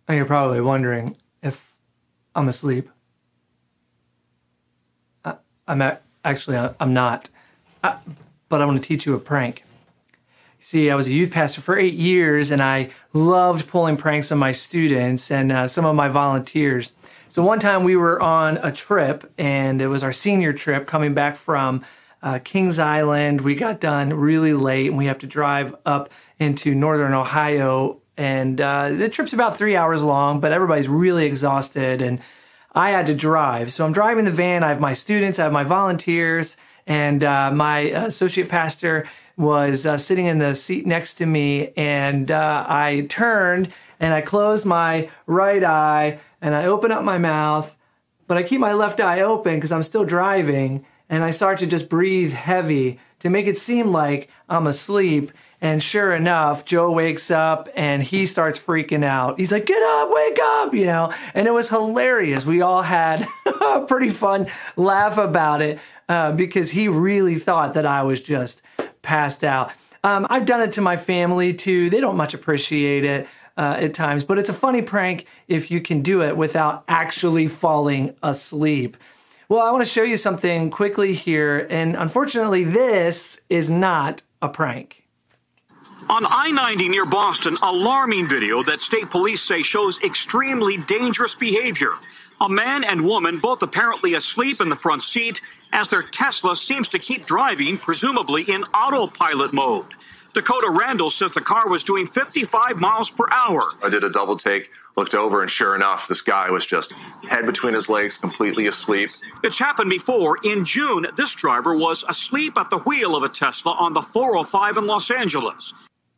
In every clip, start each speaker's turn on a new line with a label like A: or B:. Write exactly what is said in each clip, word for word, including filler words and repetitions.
A: And you're probably wondering if I'm asleep. I, I'm a, actually, I, I'm not. I, but I want to teach you a prank. See, I was a youth pastor for eight years, and I loved pulling pranks on my students and uh, some of my volunteers. So one time we were on a trip, and it was our senior trip coming back from uh, Kings Island. We got done really late, and we have to drive up into northern Ohio. And uh, the trip's about three hours long, but everybody's really exhausted, and I had to drive. So I'm driving the van. I have my students, I have my volunteers, and uh, my associate pastor was uh, sitting in the seat next to me, and uh, I turned and I closed my right eye and I open up my mouth, but I keep my left eye open because I'm still driving, and I start to just breathe heavy to make it seem like I'm asleep. And sure enough, Joe wakes up and he starts freaking out. He's like, "Get up, wake up," you know, and it was hilarious. We all had a pretty fun laugh about it uh, because he really thought that I was just passed out. Um, I've done it to my family too. They don't much appreciate it uh, at times, but it's a funny prank if you can do it without actually falling asleep. Well, I want to show you something quickly here, and unfortunately, this is not a prank.
B: On I ninety near Boston, alarming video that state police say shows extremely dangerous behavior. A man and woman both apparently asleep in the front seat as their Tesla seems to keep driving, presumably in autopilot mode. Dakota Randall says the car was doing fifty-five miles per hour.
C: I did a double take, looked over, and sure enough, this guy was just head between his legs, completely asleep.
B: It's happened before. In June, this driver was asleep at the wheel of a Tesla on the four oh five in Los Angeles.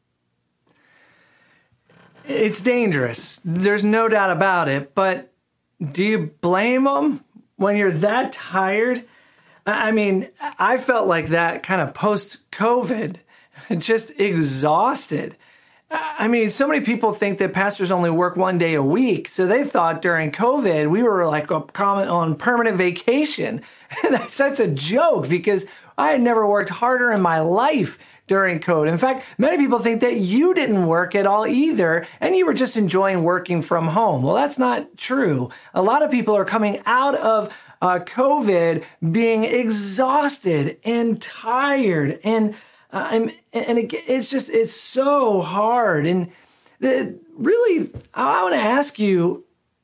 A: It's dangerous. There's no doubt about it, but do you blame them when you're that tired? I mean, I felt like that kind of post-COVID, just exhausted. I mean, so many people think that pastors only work one day a week, so they thought during COVID we were like a comment on permanent vacation. That's such a joke because I had never worked harder in my life during COVID. In fact, many people think that you didn't work at all either, and you were just enjoying working from home. Well, that's not true. A lot of people are coming out of uh, COVID being exhausted and tired, and uh, I'm, and it, it's just it's so hard. And the, really, I want to ask you: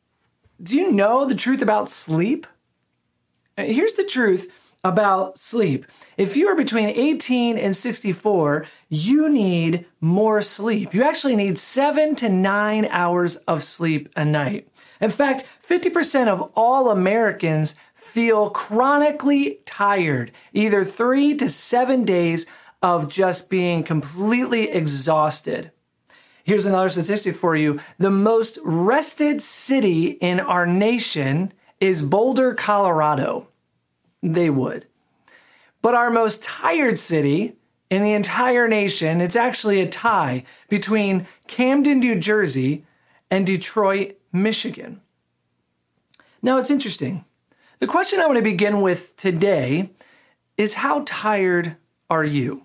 A: do you know the truth about sleep? Here's the truth about sleep. If you are between eighteen and sixty-four, you need more sleep. You actually need seven to nine hours of sleep a night. In fact, fifty percent of all Americans feel chronically tired, either three to seven days of just being completely exhausted. Here's another statistic for you. The most rested city in our nation is Boulder, Colorado. They would. But our most tired city in the entire nation, it's actually a tie between Camden, New Jersey and Detroit, Michigan. Now, it's interesting. The question I want to begin with today is, how tired are you?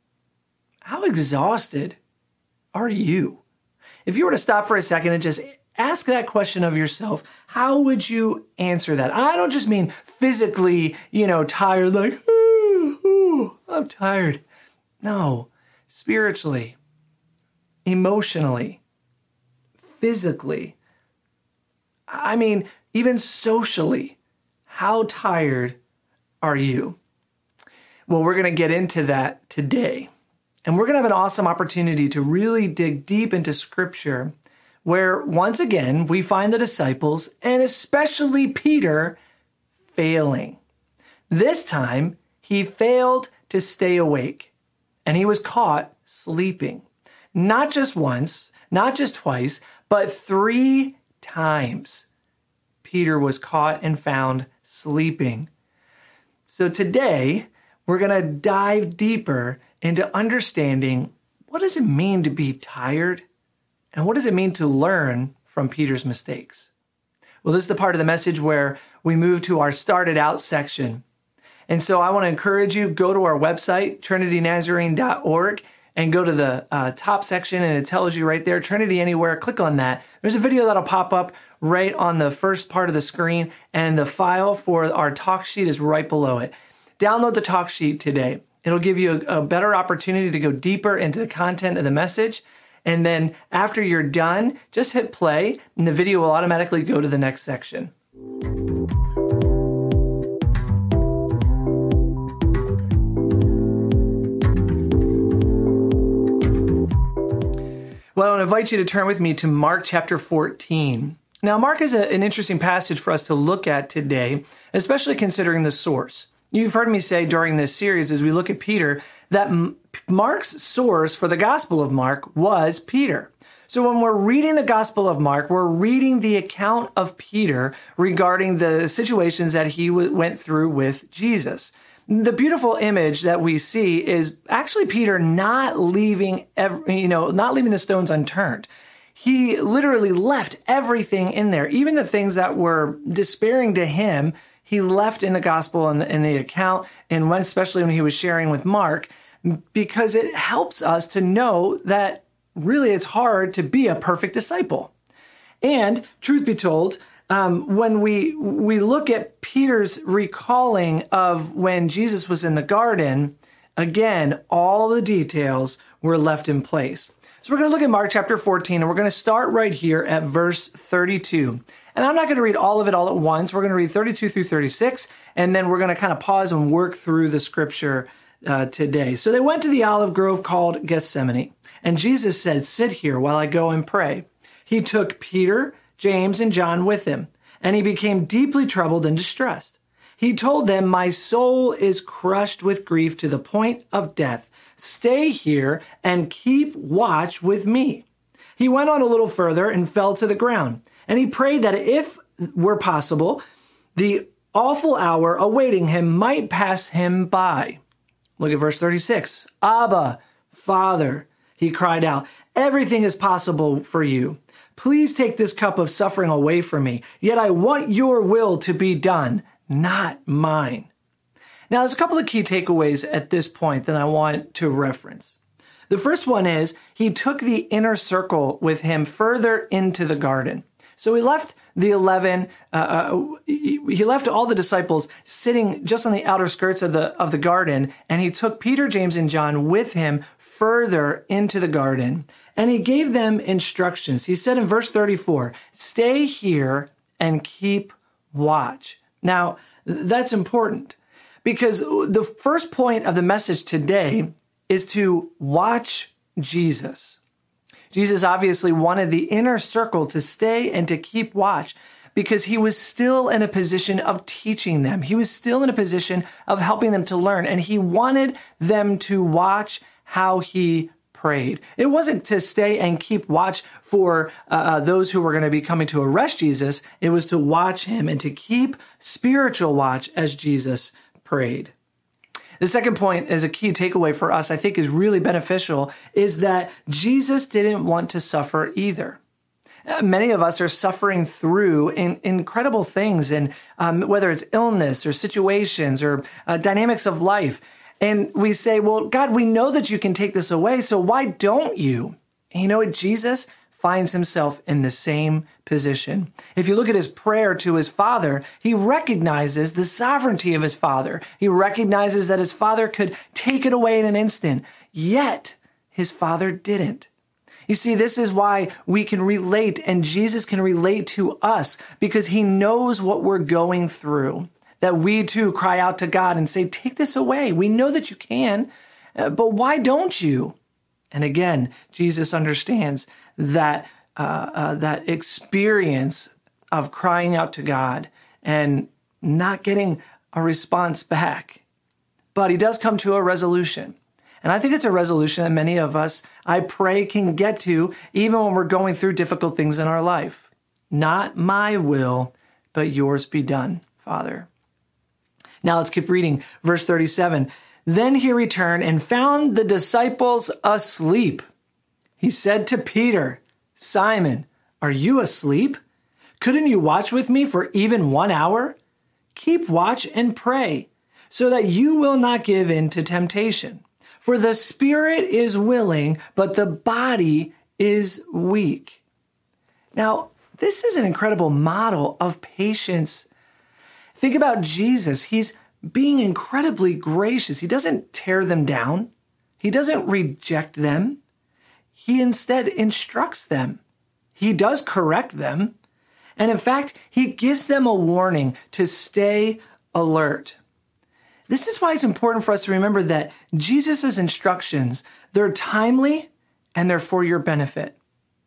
A: How exhausted are you? If you were to stop for a second and just ask that question of yourself, how would you answer that? I don't just mean physically, you know, tired, like, ooh, ooh, I'm tired. No, spiritually, emotionally, physically. I mean, even socially, how tired are you? Well, we're going to get into that today. And we're going to have an awesome opportunity to really dig deep into Scripture, where once again, we find the disciples, and especially Peter, failing. This time, he failed to stay awake, and he was caught sleeping. Not just once, not just twice, but three times. Peter was caught and found sleeping. So today, we're going to dive deeper into understanding, what does it mean to be tired? And what does it mean to learn from Peter's mistakes? Well, this is the part of the message where we move to our started out section. And so I want to encourage you, go to our website, trinity nazarene dot org, and go to the uh, top section, and it tells you right there, Trinity Anywhere. Click on that. There's a video that'll pop up right on the first part of the screen, and the file for our talk sheet is right below it. Download the talk sheet today. It'll give you a, a better opportunity to go deeper into the content of the message. And then after you're done, just hit play, and the video will automatically go to the next section. Well, I want to invite you to turn with me to Mark chapter fourteen. Now, Mark is a, an interesting passage for us to look at today, especially considering the source. You've heard me say during this series, as we look at Peter, that M- Mark's source for the Gospel of Mark was Peter. So when we're reading the Gospel of Mark, we're reading the account of Peter regarding the situations that he w- went through with Jesus. The beautiful image that we see is actually Peter not leaving, every, you know, not leaving the stones unturned. He literally left everything in there, even the things that were despairing to him. He left in the gospel and in, in the account, and when, especially when he was sharing with Mark, because it helps us to know that really it's hard to be a perfect disciple. And truth be told, Um, when we we look at Peter's recalling of when Jesus was in the garden, again, all the details were left in place. So we're going to look at Mark chapter fourteen, and we're going to start right here at verse thirty-two. And I'm not going to read all of it all at once. We're going to read thirty-two through thirty-six, and then we're going to kind of pause and work through the scripture uh, today. So they went to the olive grove called Gethsemane, and Jesus said, "Sit here while I go and pray." He took Peter, James, and John with him, and he became deeply troubled and distressed. He told them, "My soul is crushed with grief to the point of death. Stay here and keep watch with me." He went on a little further and fell to the ground, and he prayed that if were possible, the awful hour awaiting him might pass him by. Look at verse thirty-six. "Abba, Father," he cried out, "everything is possible for you. Please take this cup of suffering away from me, yet I want your will to be done, not mine." Now, there's a couple of key takeaways at this point that I want to reference. The first one is he took the inner circle with him further into the garden. So he left the eleven, uh, he left all the disciples sitting just on the outer skirts of the, of the garden, and he took Peter, James, and John with him further into the garden. And he gave them instructions. He said in verse thirty-four, "Stay here and keep watch." Now, that's important because the first point of the message today is to watch Jesus. Jesus obviously wanted the inner circle to stay and to keep watch because he was still in a position of teaching them. He was still in a position of helping them to learn, and he wanted them to watch how he prayed. It wasn't to stay and keep watch for uh, those who were going to be coming to arrest Jesus. It was to watch him and to keep spiritual watch as Jesus prayed. The second point is a key takeaway for us, I think is really beneficial, is that Jesus didn't want to suffer either. Many of us are suffering through in, incredible things, and um, whether it's illness or situations or uh, dynamics of life. And we say, well, God, we know that you can take this away, so why don't you? And you know what? Jesus finds himself in the same position. If you look at his prayer to his Father, he recognizes the sovereignty of his Father. He recognizes that his Father could take it away in an instant, yet his Father didn't. You see, this is why we can relate, and Jesus can relate to us, because he knows what we're going through. That we too cry out to God and say, "Take this away. We know that you can, but why don't you?" And again, Jesus understands that uh, uh, that experience of crying out to God and not getting a response back. But he does come to a resolution. And I think it's a resolution that many of us, I pray, can get to even when we're going through difficult things in our life. "Not my will, but yours be done, Father." Now let's keep reading. Verse thirty-seven. "Then he returned and found the disciples asleep. He said to Peter, 'Simon, are you asleep? Couldn't you watch with me for even one hour? Keep watch and pray, so that you will not give in to temptation. For the spirit is willing, but the body is weak. Now, this is an incredible model of patience. Think about Jesus. He's being incredibly gracious. He doesn't tear them down. He doesn't reject them. He instead instructs them. He does correct them. And in fact, he gives them a warning to stay alert. This is why it's important for us to remember that Jesus' instructions, they're timely and they're for your benefit.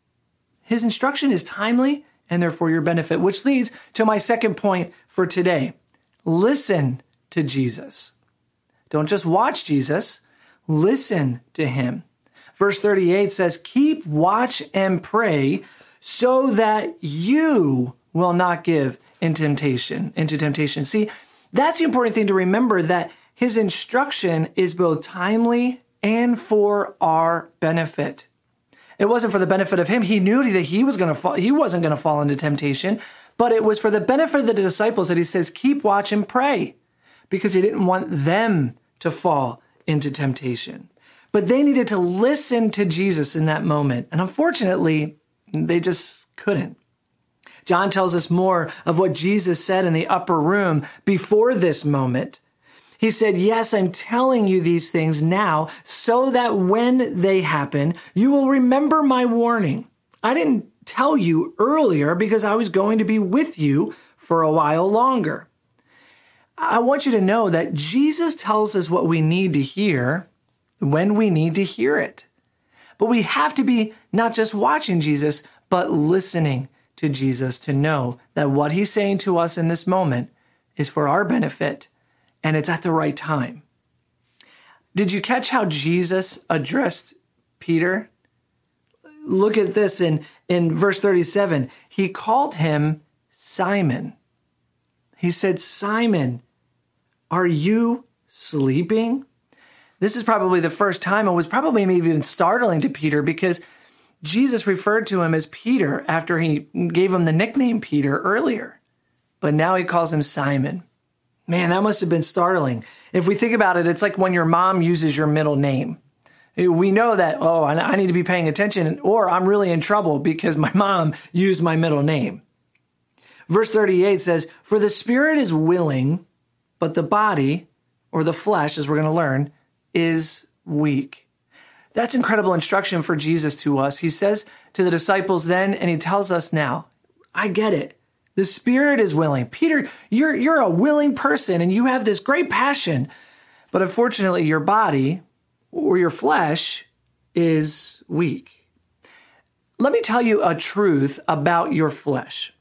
A: His instruction is timely and they're for your benefit, which leads to my second point for today. Listen to Jesus. Don't just watch Jesus, listen to him. Verse thirty-eight says, keep watch and pray so that you will not give into temptation, into temptation. See, that's the important thing to remember, that his instruction is both timely and for our benefit. It wasn't for the benefit of him. He knew that he was going to fall, he wasn't going to fall into temptation, but it was for the benefit of the disciples that he says, keep watch and pray, because he didn't want them to fall into temptation. But they needed to listen to Jesus in that moment. And unfortunately, they just couldn't. John tells us more of what Jesus said in the upper room before this moment. He said, yes, I'm telling you these things now so that when they happen, you will remember my warning. I didn't tell you earlier because I was going to be with you for a while longer. I want you to know that Jesus tells us what we need to hear when we need to hear it. But we have to be not just watching Jesus, but listening to Jesus to know that what he's saying to us in this moment is for our benefit and it's at the right time. Did you catch how Jesus addressed Peter? Look at this in, in verse thirty-seven. He called him Simon. He said, Simon, are you sleeping? This is probably the first time, and was probably maybe even startling to Peter, because Jesus referred to him as Peter after he gave him the nickname Peter earlier. But now he calls him Simon. Man, that must have been startling. If we think about it, it's like when your mom uses your middle name. We know that, oh, I need to be paying attention, or I'm really in trouble because my mom used my middle name. Verse thirty-eight says, for the spirit is willing, but the body, or the flesh, as we're going to learn, is weak. That's incredible instruction for Jesus to us. He says to the disciples then, and he tells us now, I get it. The spirit is willing. Peter, you're, you're a willing person and you have this great passion, but unfortunately your body or your flesh is weak. Let me tell you a truth about your flesh.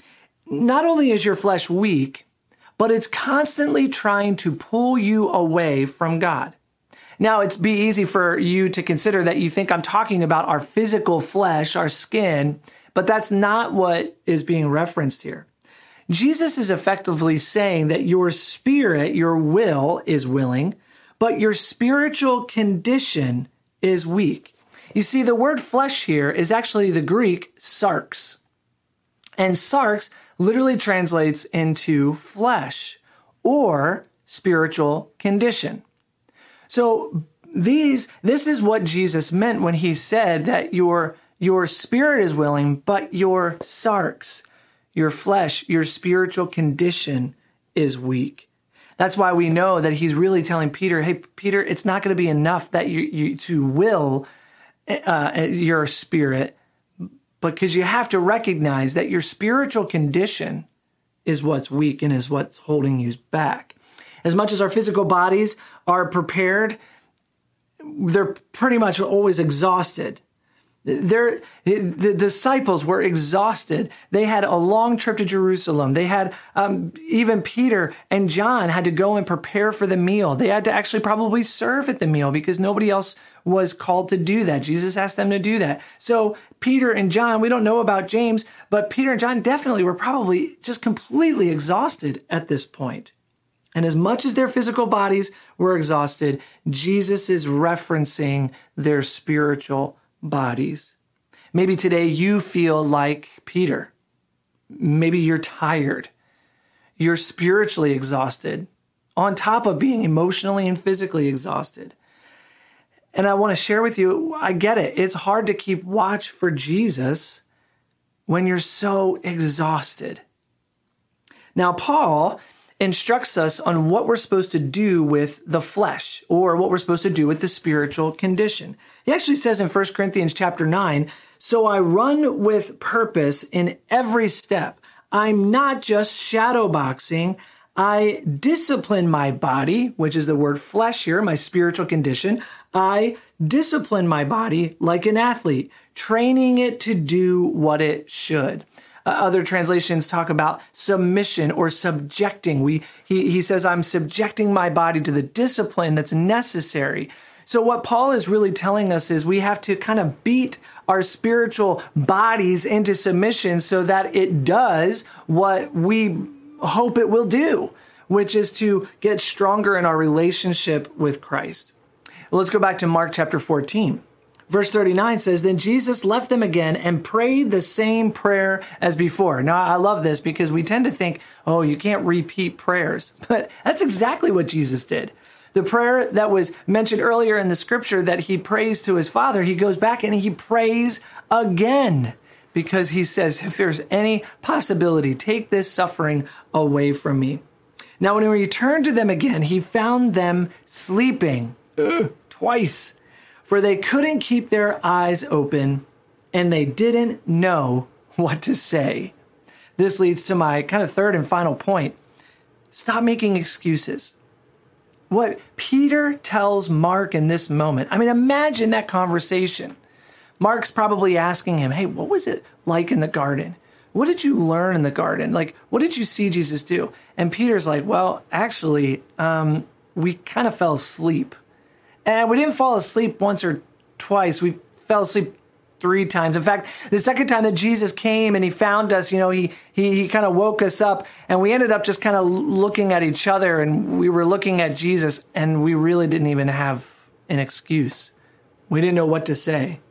A: Not only is your flesh weak, but it's constantly trying to pull you away from God. Now, it's be easy for you to consider that you think I'm talking about our physical flesh, our skin, but that's not what is being referenced here. Jesus is effectively saying that your spirit, your will is willing, but your spiritual condition is weak. You see, the word flesh here is actually the Greek sarx. And sarx literally translates into flesh or spiritual condition. So these, this is what Jesus meant when he said that your, your spirit is willing, but your sarx, your flesh, your spiritual condition is weak. That's why we know that he's really telling Peter, hey, Peter, it's not going to be enough that you, you to will uh, your spirit, because you have to recognize that your spiritual condition is what's weak and is what's holding you back. As much as our physical bodies are prepared, they're pretty much always exhausted. They're, the disciples were exhausted. They had a long trip to Jerusalem. They had, um, even Peter and John had to go and prepare for the meal. They had to actually probably serve at the meal because nobody else was called to do that. Jesus asked them to do that. So Peter and John, we don't know about James, but Peter and John definitely were probably just completely exhausted at this point. And as much as their physical bodies were exhausted, Jesus is referencing their spiritual bodies. Maybe today you feel like Peter. Maybe you're tired. You're spiritually exhausted, on top of being emotionally and physically exhausted. And I want to share with you, I get it. It's hard to keep watch for Jesus when you're so exhausted. Now, Paul instructs us on what we're supposed to do with the flesh, or what we're supposed to do with the spiritual condition. He actually says in First Corinthians chapter nine, so I run with purpose in every step. I'm not just shadow boxing. I discipline my body, which is the word flesh here, my spiritual condition. I discipline my body like an athlete, training it to do what it should. Uh, other translations talk about submission or subjecting. We, he, he says, I'm subjecting my body to the discipline that's necessary. So what Paul is really telling us is we have to kind of beat our spiritual bodies into submission so that it does what we hope it will do, which is to get stronger in our relationship with Christ. Well, let's go back to Mark chapter fourteen. Verse thirty-nine says, then Jesus left them again and prayed the same prayer as before. Now, I love this because we tend to think, oh, you can't repeat prayers. But that's exactly what Jesus did. The prayer that was mentioned earlier in the scripture that he prays to his Father, he goes back and he prays again because he says, if there's any possibility, take this suffering away from me. Now, when he returned to them again, he found them sleeping Ugh, twice. For they couldn't keep their eyes open, and they didn't know what to say. This leads to my kind of third and final point. Stop making excuses. What Peter tells Mark in this moment, I mean, imagine that conversation. Mark's probably asking him, hey, what was it like in the garden? What did you learn in the garden? Like, what did you see Jesus do? And Peter's like, well, actually, um, we kind of fell asleep. And we didn't fall asleep once or twice. We fell asleep three times. In fact, the second time that Jesus came and he found us, you know, he he, he kind of woke us up and we ended up just kind of looking at each other and we were looking at Jesus and we really didn't even have an excuse. We didn't know what to say.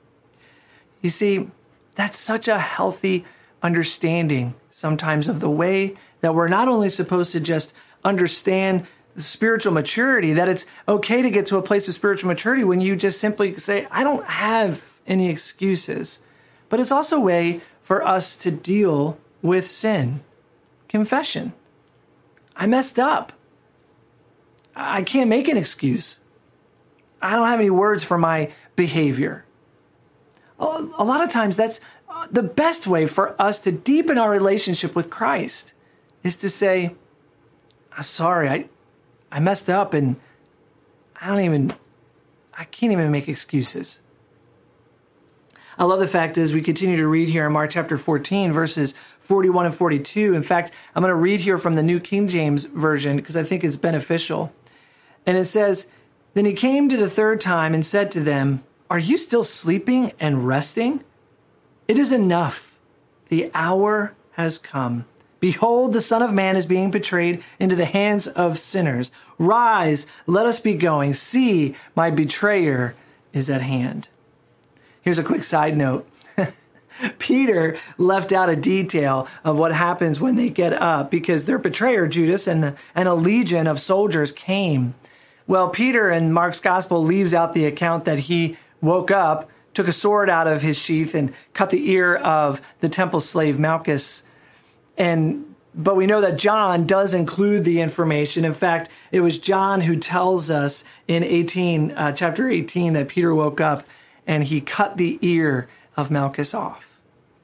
A: You see, that's such a healthy understanding sometimes of the way that we're not only supposed to just understand spiritual maturity, that it's okay to get to a place of spiritual maturity when you just simply say, I don't have any excuses. But it's also a way for us to deal with sin. Confession. I messed up. I can't make an excuse. I don't have any words for my behavior. A lot of times that's the best way for us to deepen our relationship with Christ is to say, I'm sorry, I I messed up and I don't even, I can't even make excuses. I love the fact as we continue to read here in Mark chapter fourteen, verses forty-one and forty-two. In fact, I'm going to read here from the New King James Version because I think it's beneficial. And it says, then he came to the third time and said to them, are you still sleeping and resting? It is enough. The hour has come. Behold, the Son of Man is being betrayed into the hands of sinners. Rise, let us be going. See, my betrayer is at hand. Here's a quick side note. Peter left out a detail of what happens when they get up because their betrayer, Judas, and, the, and a legion of soldiers came. Well, Peter in Mark's gospel leaves out the account that he woke up, took a sword out of his sheath, and cut the ear of the temple slave Malchus. And but we know that John does include the information. In fact, it was John who tells us in eighteen, uh, chapter eighteen, that Peter woke up and he cut the ear of Malchus off.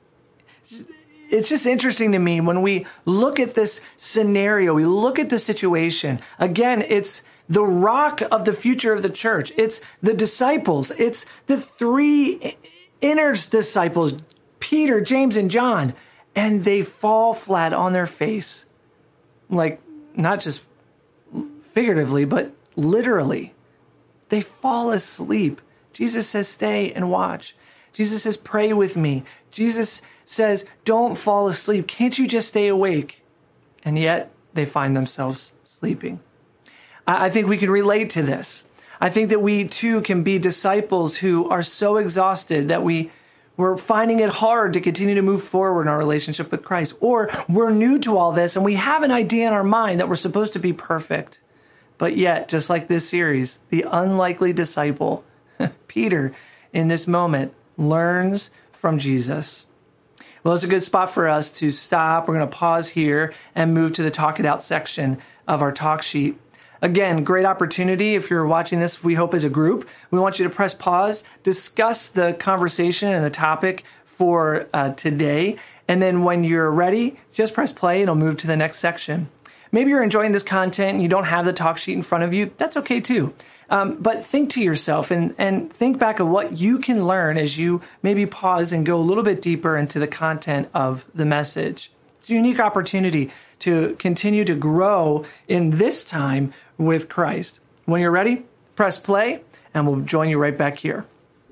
A: It's just interesting to me when we look at this scenario, we look at the situation. Again, it's the rock of the future of the church. It's the disciples. It's the three inner disciples, Peter, James, and John. And they fall flat on their face, like not just figuratively, but literally. They fall asleep. Jesus says, stay and watch. Jesus says, pray with me. Jesus says, don't fall asleep. Can't you just stay awake? And yet they find themselves sleeping. I think we can relate to this. I think that we too can be disciples who are so exhausted that we We're finding it hard to continue to move forward in our relationship with Christ. Or we're new to all this and we have an idea in our mind that we're supposed to be perfect. But yet, just like this series, the unlikely disciple Peter, in this moment, learns from Jesus. Well, it's a good spot for us to stop. We're going to pause here and move to the Talk It Out section of our talk sheet. Again, great opportunity. If you're watching this, we hope as a group, we want you to press pause, discuss the conversation and the topic for uh, today. And then when you're ready, just press play and it'll move to the next section. Maybe you're enjoying this content and you don't have the talk sheet in front of you. That's okay too. Um, but think to yourself and, and think back of what you can learn as you maybe pause and go a little bit deeper into the content of the message. It's a unique opportunity to continue to grow in this time with Christ. When you're ready, press play and we'll join you right back here.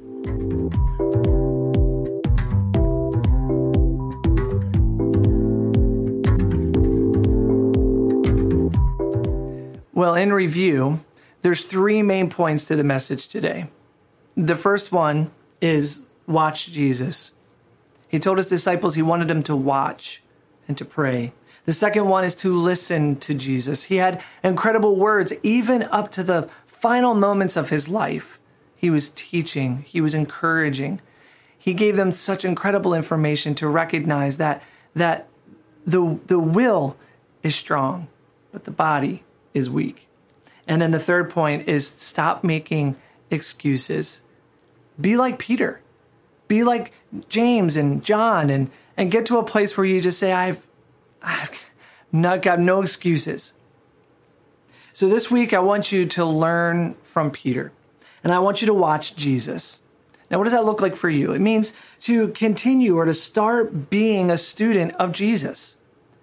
A: Well, in review, there's three main points to the message today. The first one is watch Jesus. He told his disciples he wanted them to watch and to pray. The second one is to listen to Jesus. He had incredible words, even up to the final moments of his life. He was teaching, he was encouraging. He gave them such incredible information to recognize that, that the, the will is strong, but the body is weak. And then the third point is stop making excuses. Be like Peter. Be like James and John and, and get to a place where you just say, I've, I've not got no excuses. So this week, I want you to learn from Peter and I want you to watch Jesus. Now, what does that look like for you? It means to continue or to start being a student of Jesus.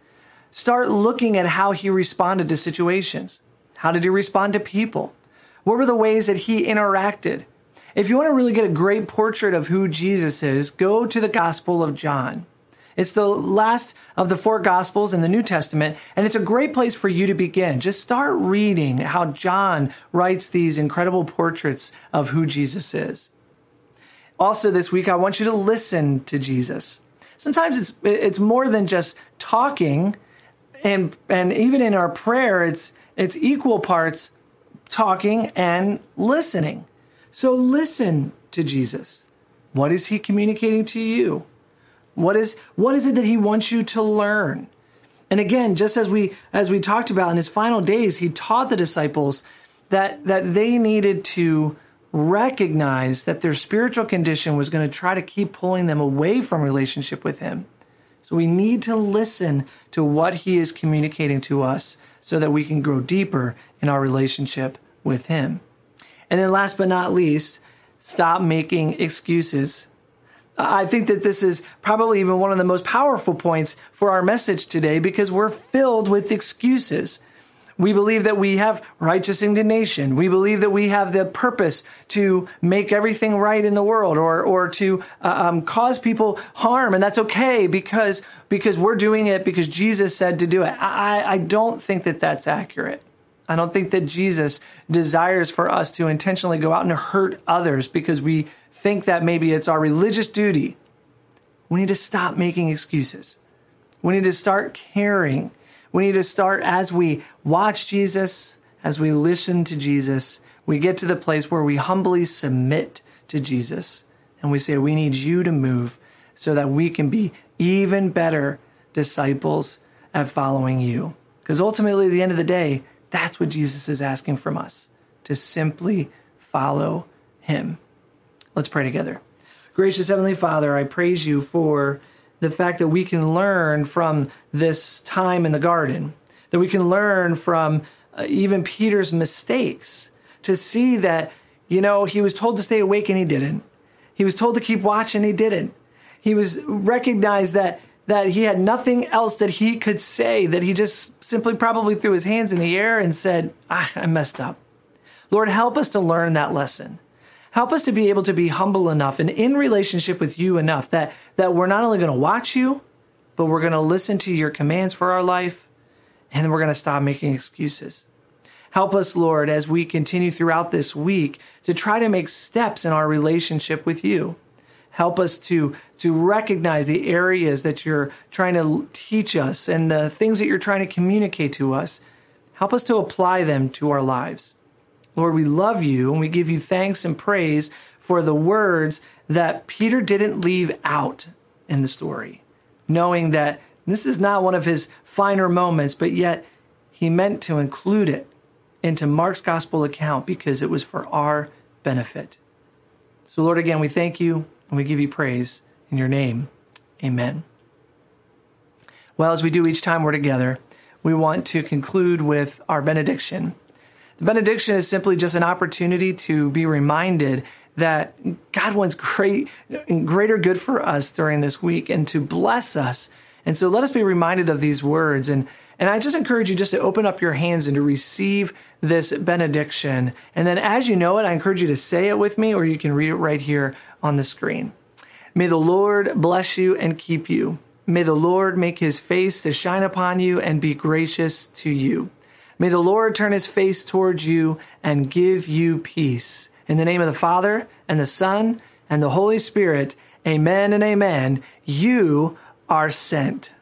A: Start looking at how he responded to situations. How did he respond to people? What were the ways that he interacted? If you want to really get a great portrait of who Jesus is, go to the Gospel of John. It's the last of the four Gospels in the New Testament, and it's a great place for you to begin. Just start reading how John writes these incredible portraits of who Jesus is. Also this week, I want you to listen to Jesus. Sometimes it's it's more than just talking. And and even in our prayer, it's it's equal parts talking and listening. So listen to Jesus. What is he communicating to you? What is what is it that he wants you to learn? And again, just as we as we talked about in his final days, he taught the disciples that that they needed to recognize that their spiritual condition was going to try to keep pulling them away from relationship with him. So we need to listen to what he is communicating to us so that we can grow deeper in our relationship with him. And then last but not least, stop making excuses. I think that this is probably even one of the most powerful points for our message today because we're filled with excuses. We believe that we have righteous indignation. We believe that we have the purpose to make everything right in the world or or to uh, um, cause people harm. And that's okay because, because we're doing it because Jesus said to do it. I, I don't think that that's accurate. I don't think that Jesus desires for us to intentionally go out and hurt others because we think that maybe it's our religious duty. We need to stop making excuses. We need to start caring. We need to start as we watch Jesus, as we listen to Jesus, we get to the place where we humbly submit to Jesus and we say, we need you to move so that we can be even better disciples at following you. Because ultimately, at the end of the day, that's what Jesus is asking from us, to simply follow him. Let's pray together. Gracious Heavenly Father, I praise you for the fact that we can learn from this time in the garden, that we can learn from uh, even Peter's mistakes, to see that, you know, he was told to stay awake and he didn't. He was told to keep watch and he didn't. He was recognized that that he had nothing else that he could say, that he just simply probably threw his hands in the air and said, ah, I messed up. Lord, help us to learn that lesson. Help us to be able to be humble enough and in relationship with you enough that, that we're not only going to watch you, but we're going to listen to your commands for our life, and then we're going to stop making excuses. Help us, Lord, as we continue throughout this week to try to make steps in our relationship with you. Help us to, to recognize the areas that you're trying to teach us and the things that you're trying to communicate to us. Help us to apply them to our lives. Lord, we love you and we give you thanks and praise for the words that Peter didn't leave out in the story, knowing that this is not one of his finer moments, but yet he meant to include it into Mark's gospel account because it was for our benefit. So Lord, again, we thank you and we give you praise in your name. Amen. Well, as we do each time we're together, we want to conclude with our benediction. The benediction is simply just an opportunity to be reminded that God wants great, greater good for us during this week and to bless us. And so let us be reminded of these words. And, and I just encourage you just to open up your hands and to receive this benediction. And then as you know it, I encourage you to say it with me, or you can read it right here on the screen. May the Lord bless you and keep you. May the Lord make his face to shine upon you and be gracious to you. May the Lord turn his face towards you and give you peace. In the name of the Father, and the Son, and the Holy Spirit, amen and amen. You are sent.